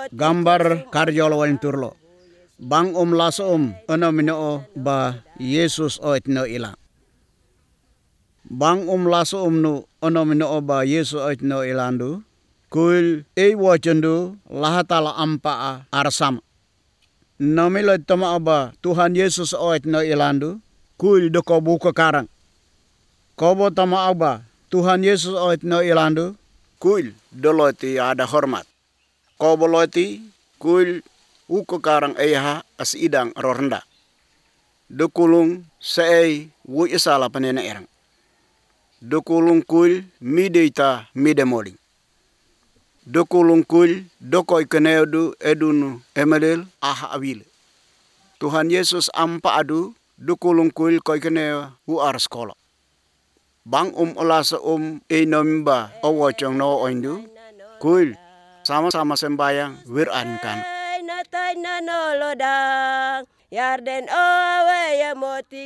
gambar karjolawan turlo. Bang lasom ano minoo ba Yesus oit no ila. Bang lasom no ano minoo ba Yesus oit no ilandu. Kuil wajandu lahatala ampa arsam. Namilo tama ba Tuhan Yesus oit no ilandu. Kuil doko buka karang. Kobo tama ba Tuhan Yesus oit no ilandu. Kuil doloti ada hormat. Kobo loti kuil uko karang eha as idang rorenda. Dukulung sei wu isala panena erang. Dukulung kuil mideita midemoling. Dukulung kuil doko ikeneodu edunu emelel aha awile. Tuhan Yesus ampa adu dukulung kuil ko ikeneo u arskola. Bang olasa enomba awachong no oindu kuil sama-sama sembayang wirankan. Yarden owe ya moti